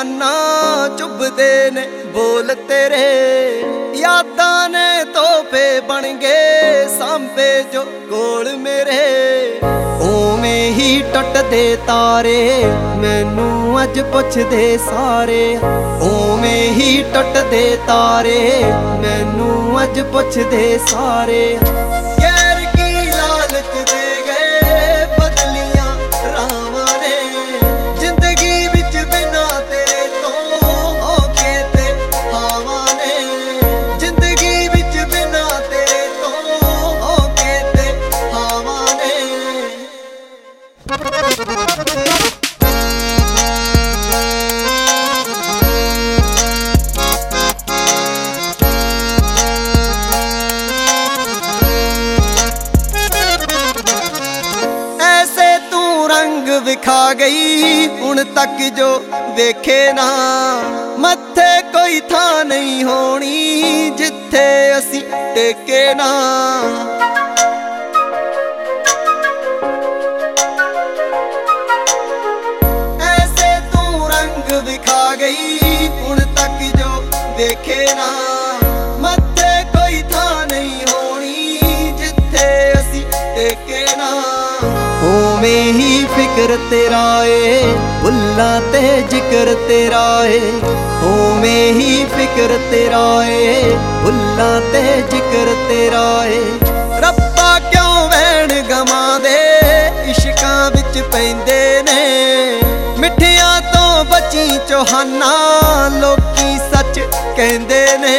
ਜਹਾਨਾ ਚੁੱਭਦੇ ਨੇ ਬੋਲ ਤੇਰੇ। ਯਾਦਾਂ ਨੇ ਤੋਹਫੇ ਬਣ ਗਏ ਸਾਂਭੇ ਜੋ ਕੋਲ ਮੇਰੇ। ਉਵੇਂ ਹੀ ਟੁੱਟਦੇ ਤਾਰੇ ਮੈਨੂੰ ਅੱਜ ਪੁੱਛਦੇ ਸਾਰੇ। ਉਵੇਂ ਹੀ ਟੁੱਟਦੇ ਤਾਰੇ ਮੈਨੂੰ ਅੱਜ ਪੁੱਛਦੇ ਸਾਰੇ। ਗੈਰ ਕੀ ਲਾਲਚ ਦੇ ਗਏ ਬਦਲੀਆਂ ਰਾਹਾਂ ਨੇ। ਜ਼ਿੰਦਗੀ ਵਿੱਚ ਬਿਨਾਂ ਤੇਰੇ ਤੋਂ ਹੋ ਕੇ ਤੇ ਹਾਵਾਂ ਨੇ। ਜ਼ਿੰਦਗੀ ਵਿੱਚ ਬਿਨਾਂ ਤੇਰੇ ਤੋਂ ਹੋ ਕੇ ਤੇ ਹਾਵਾਂ ਨੇ। ਐਸੇ ਤੂੰ ਰੰਗ ਵਿਖਾ ਗਈ ਹੁਣ ਤੱਕ ਜੋ ਵੇਖੇ ਨਾ। ਮੱਥੇ ਕੋਈ ਥਾਂ ਨਹੀਂ ਹੋਣੀ ਜਿੱਥੇ ਅਸੀਂ ਟੇਕੇ ਨਾ। ਐਸੇ ਤੂੰ ਰੰਗ ਵਿਖਾ ਗਈ ਹੁਣ ਤੱਕ ਜੋ ਵੇਖੇ ਨਾ। ਮੱਥੇ ਕੋਈ ਥਾਂ ਨਹੀਂ ਹੋਣੀ ਜਿੱਥੇ ਅਸੀਂ ਟੇਕੇ ਨਾ। ਉਵੇਂ ਹੀ ਫਿਕਰ ਤੇਰਾ ਏ ਬੁੱਲਾਂ ਤੇ ਜ਼ਿਕਰ ਤੇਰਾ ਏ। ਉਵੇਂ ਹੀ ਫਿਕਰ ਤੇਰਾ ਏ ਬੁੱਲਾਂ ਤੇ ਜ਼ਿਕਰ ਤੇਰਾ ਏ। ਰੱਬਾ ਕਿਉਂ ਵਹਿਣ ਗਮਾਂ ਦੇ ਇਸ਼ਕਾਂ ਵਿੱਚ ਪੈਂਦੇ ਨੇ। ਮਿੱਠਿਆਂ ਤੋਂ ਬਚੀ ਚੋਹਾਨਾ ਲੋਕੀ ਸੱਚ ਕਹਿੰਦੇ ਨੇ।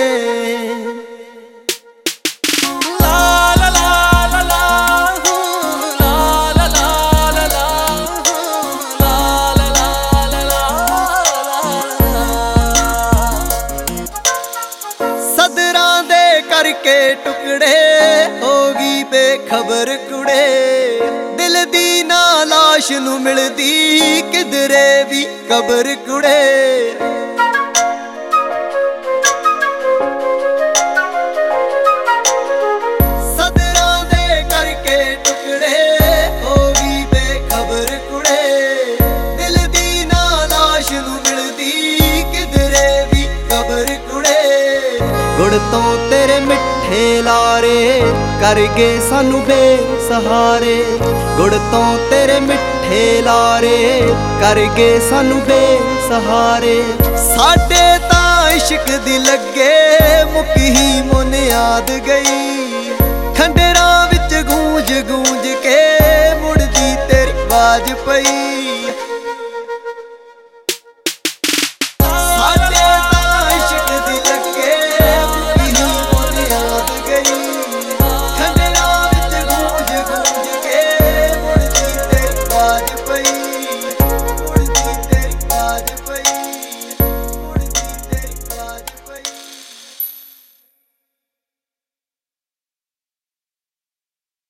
ਸਦਰਾਂ ਦੇ ਕਰਕੇ ਟੁਕੜੇ ਹੋ ਗਈ ਬੇਖਬਰ ਕੁੜੇ। ਦਿਲ ਦੀ ਨਾ ਲਾਸ਼ ਨੂੰ ਮਿਲਦੀ ਕਿਧਰੇ ਵੀ ਕਬਰ ਕੁੜੇ। ਸਦਰਾਂ ਦੇ ਕਰਕੇ ਟੁਕੜੇ ਹੋ ਗਈ ਬੇਖਬਰ ਕੁੜੇ। ਦਿਲ ਦੀ ਨਾ ਲਾਸ਼ ਨੂੰ ਮਿਲਦੀ ਕਿਧਰੇ ਵੀ ਕਬਰ ਕੁੜੇ। ਗੁੜ ਤੋਂ ਤੇਰੇ ਮਿੱਠੇ ਲਾਰੇ ਕਰ ਗਏ ਸਾਨੂੰ ਬੇਸਹਾਰੇ। ਗੁੜ ਤੋਂ ਤੇਰੇ ਮਿੱਠੇ ਲਾਰੇ ਕਰ ਗਏ ਸਾਨੂੰ ਬੇਸਹਾਰੇ। ਸਾਡੇ ਤਾਂ ਇਸ਼ਕ ਦੀ ਲੱਗੇ ਮੁੱਕ ਹੀ ਮੁਨਿਆਦ ਗਈ। ਖੰਡਰਾਂ ਵਿੱਚ ਗੂੰਜ ਗੂੰਜ ਕੇ ਮੁੜਦੀ ਤੇਰੀ ਆਵਾਜ਼ ਪਈ।